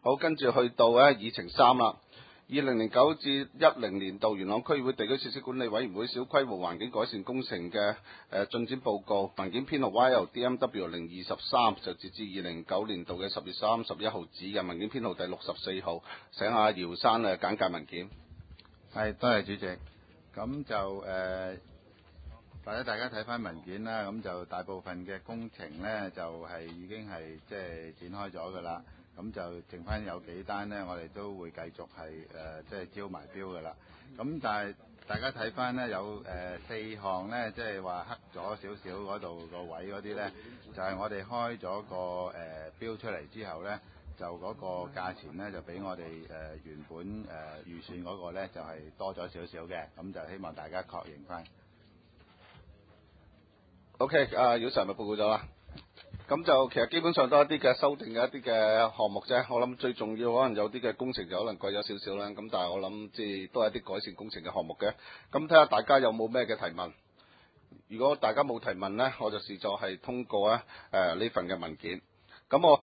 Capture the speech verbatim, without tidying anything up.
好，跟住去到咧議程三啦。二零零九至一零年度元朗區議會地區設施管理委員會小規模環境改善工程嘅誒進展報告，文件編號 Y L D M W 零二十三，就截至二零零九年度嘅十月三十一號止嘅，文件編號第六十四號，請阿姚生誒簡介文件。 係，多謝主席。咁就誒、呃，或者大家睇翻文件啦，咁就大部分嘅工程咧就係、是、已經係即係展開咗㗎啦。咁就剩翻有幾單呢，我哋都會繼續係誒即係招埋標㗎啦。咁但係大家睇翻呢，有誒、呃、四項呢，即係話黑咗少少嗰度個位嗰啲呢，就係、是、我哋開咗個誒、呃、標出嚟之後呢，就嗰個價錢呢，就比我哋誒、呃、原本誒、呃、預算嗰個呢，就係、是、多咗少少嘅。咁就希望大家確認翻。 OK，啊，姚 Sir 咪報告咗啦。咁就其實基本上都係一啲嘅修訂嘅一啲嘅項目啫。我諗最重要可能有啲嘅工程就可能貴咗少少啦。咁但係我諗即係都係一啲改善工程嘅項目嘅。咁睇下大家有冇咩嘅提問。如果大家冇提問呢，我就視作係通過咧誒呢份嘅文件。咁我